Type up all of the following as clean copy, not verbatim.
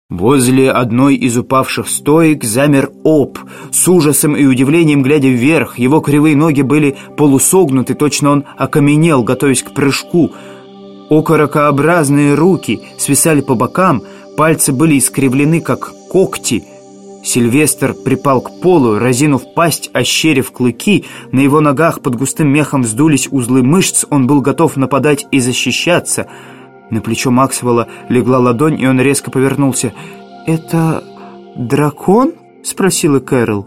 Возле одной из упавших стоек замер Об, с ужасом и удивлением глядя вверх. Его кривые ноги были полусогнуты, точно он окаменел, готовясь к прыжку. Окорокообразные руки свисали по бокам, пальцы были искривлены, как когти. Сильвестр припал к полу, разинув пасть, ощерив клыки. На его ногах под густым мехом вздулись узлы мышц. Он был готов нападать и защищаться. На плечо Максвелла легла ладонь, и он резко повернулся. «Это дракон?» — спросила Кэрол.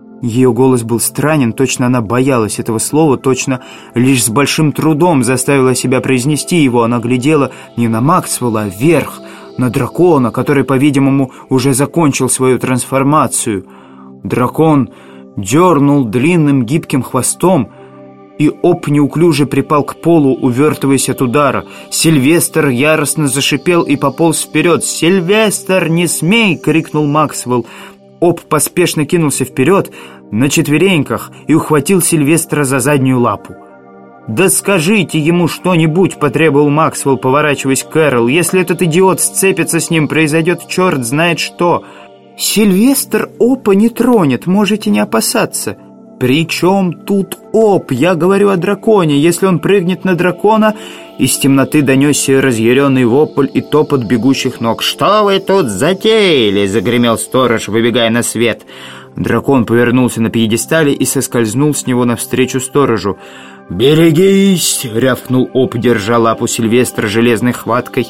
Ее голос был странен, точно она боялась этого слова, точно лишь с большим трудом заставила себя произнести его. Она глядела не на Максвелла, а вверх, на дракона, который, по-видимому, уже закончил свою трансформацию. Дракон дернул длинным гибким хвостом, и Об неуклюже припал к полу, увертываясь от удара. Сильвестр яростно зашипел и пополз вперед. «Сильвестр, не смей!» — крикнул Максвелл. Об поспешно кинулся вперед на четвереньках и ухватил Сильвестра за заднюю лапу. «Да скажите ему что-нибудь!» — потребовал Максвелл, поворачиваясь к Кэрол. «Если этот идиот сцепится с ним, произойдет черт знает что!» «Сильвестр Опа не тронет, можете не опасаться!» «При чем тут Об? Я говорю о драконе. Если он прыгнет на дракона...» Из темноты донесся разъяренный вопль и топот бегущих ног. «Что вы тут затеяли?» — загремел сторож, выбегая на свет. Дракон повернулся на пьедестале и соскользнул с него навстречу сторожу. «Берегись!» — рявкнул Об, держа лапу Сильвестра железной хваткой.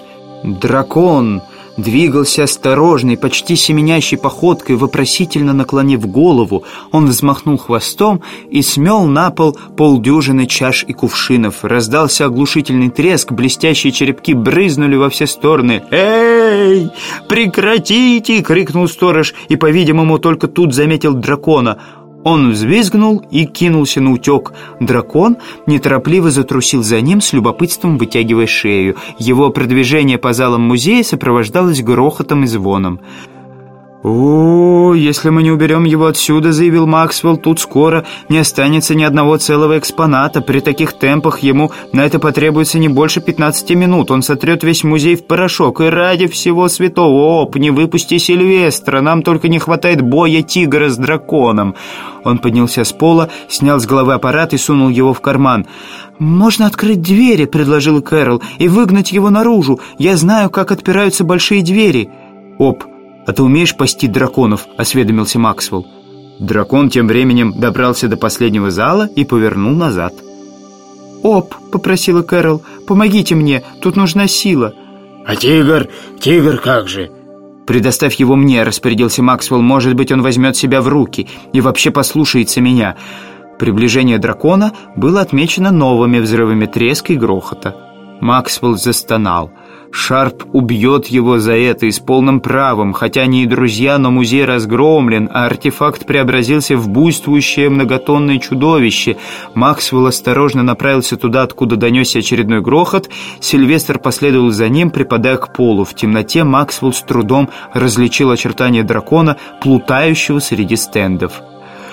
Дракон двигался осторожной, почти семенящей походкой, вопросительно наклонив голову. Он взмахнул хвостом и смел на пол полдюжины чаш и кувшинов. Раздался оглушительный треск, блестящие черепки брызнули во все стороны. «Эй, прекратите!» — крикнул сторож, и, по-видимому, только тут заметил дракона. Он взвизгнул и кинулся на утек. Дракон неторопливо затрусил за ним, с любопытством вытягивая шею. Его продвижение по залам музея сопровождалось грохотом и звоном. «О, если мы не уберем его отсюда, — заявил Максвелл, — тут скоро не останется ни одного целого экспоната. При таких темпах ему на это потребуется не больше 15 минут. Он сотрет весь музей в порошок. И ради всего святого, Об, не выпусти Сильвестра. Нам только не хватает боя тигра с драконом». Он поднялся с пола, снял с головы аппарат и сунул его в карман. «Можно открыть двери, — предложила Кэрол, — и выгнать его наружу. Я знаю, как отпираются большие двери». «Об, а ты умеешь пасти драконов?» — осведомился Максвелл. Дракон тем временем добрался до последнего зала и повернул назад. «Об, — попросила Кэрол, — помогите мне, тут нужна сила». «А тигр как же?» «Предоставь его мне», — распорядился Максвелл. «Может быть, он возьмет себя в руки и вообще послушается меня». Приближение дракона было отмечено новыми взрывами треска и грохота. Максвелл застонал. Шарп убьет его за это и с полным правом. Хотя они и друзья, но музей разгромлен, а артефакт преобразился в буйствующее многотонное чудовище. Максвелл осторожно направился туда, откуда донесся очередной грохот. Сильвестр последовал за ним, припадая к полу. В темноте Максвелл с трудом различил очертания дракона, плутающего среди стендов.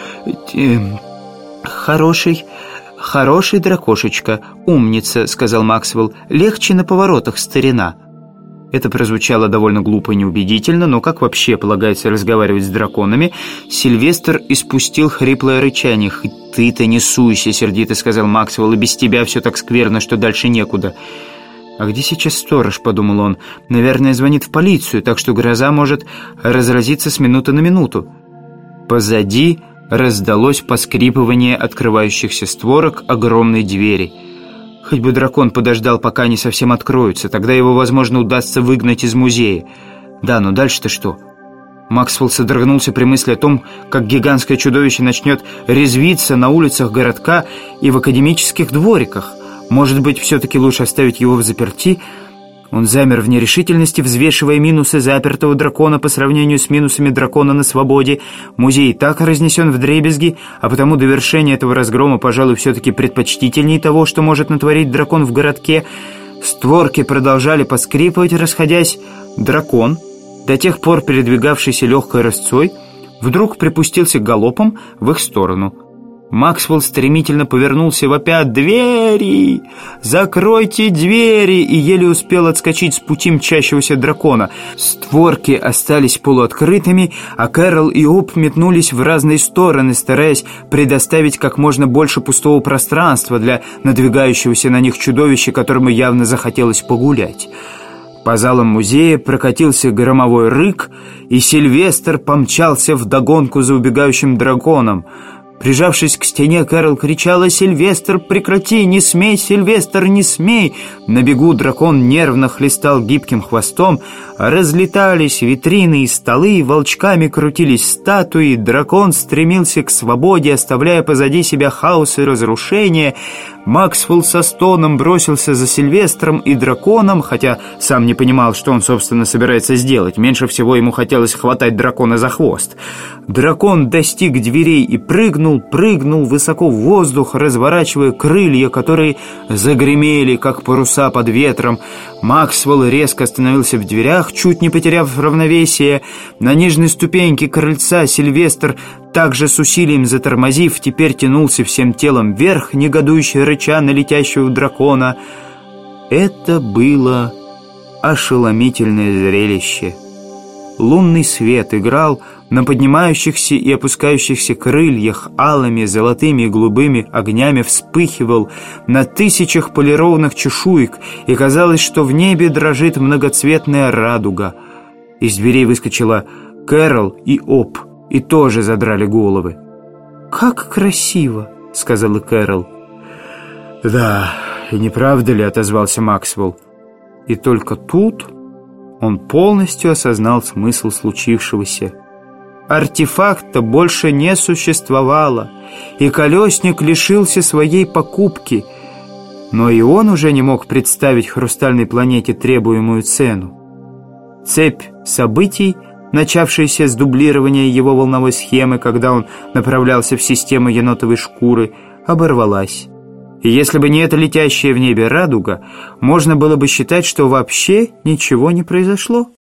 «Хороший дракошечка, умница», — сказал Максвелл. «Легче на поворотах, старина». Это прозвучало довольно глупо и неубедительно, но как вообще полагается разговаривать с драконами? Сильвестр испустил хриплое рычание. «Хоть ты-то не суйся», — сердито сказал Максвелл, — «и без тебя все так скверно, что дальше некуда». «А где сейчас сторож?» — подумал он. «Наверное, звонит в полицию, так что гроза может разразиться с минуты на минуту». Позади раздалось поскрипывание открывающихся створок огромной двери. Хоть бы дракон подождал, пока они совсем откроются. Тогда его, возможно, удастся выгнать из музея. Да, но дальше-то что? Максвелл содрогнулся при мысли о том, как гигантское чудовище начнет резвиться на улицах городка и в академических двориках. Может быть, все-таки лучше оставить его взаперти? Он замер в нерешительности, взвешивая минусы запертого дракона по сравнению с минусами дракона на свободе. Музей и так разнесен вдребезги, а потому довершение этого разгрома, пожалуй, все-таки предпочтительнее того, что может натворить дракон в городке. Створки продолжали поскрипывать, расходясь. Дракон, до тех пор передвигавшийся легкой рысцой, вдруг припустился галопом в их сторону. Максвелл стремительно повернулся, вопя: «Двери! Закройте двери!» и еле успел отскочить с пути мчащегося дракона. Створки остались полуоткрытыми, а Кэрол и Об метнулись в разные стороны, стараясь предоставить как можно больше пустого пространства для надвигающегося на них чудовища, которому явно захотелось погулять. По залам музея прокатился громовой рык, и Сильвестр помчался вдогонку за убегающим драконом. Прижавшись к стене, Кэрол кричала: «Сильвестр, прекрати! Не смей, Сильвестр, не смей!» На бегу дракон нервно хлестал гибким хвостом, разлетались витрины и столы, волчками крутились статуи, дракон стремился к свободе, оставляя позади себя хаос и разрушение. Максвелл со стоном бросился за Сильвестром и драконом, хотя сам не понимал, что он, собственно, собирается сделать. Меньше всего ему хотелось хватать дракона за хвост. Дракон достиг дверей и прыгнул высоко в воздух, разворачивая крылья, которые загремели, как паруса под ветром. Максвелл резко остановился в дверях, чуть не потеряв равновесие. На нижней ступеньке крыльца Сильвестр, также с усилием затормозив, теперь тянулся всем телом вверх, негодующе рыча на летящего дракона. Это было ошеломительное зрелище. Лунный свет играл на поднимающихся и опускающихся крыльях, алыми, золотыми и голубыми огнями вспыхивал на тысячах полированных чешуек, и казалось, что в небе дрожит многоцветная радуга. Из дверей выскочила Кэрол и Об, и тоже задрали головы. «Как красиво!» — сказала Кэрол. «Да, и не правда ли?» — отозвался Максвелл. И только тут он полностью осознал смысл случившегося. Артефакта больше не существовало, и колесник лишился своей покупки. Но и он уже не мог представить хрустальной планете требуемую цену. Цепь событий, начавшаяся с дублирования его волновой схемы, когда он направлялся в систему енотовой шкуры, оборвалась. И если бы не эта летящая в небе радуга, можно было бы считать, что вообще ничего не произошло.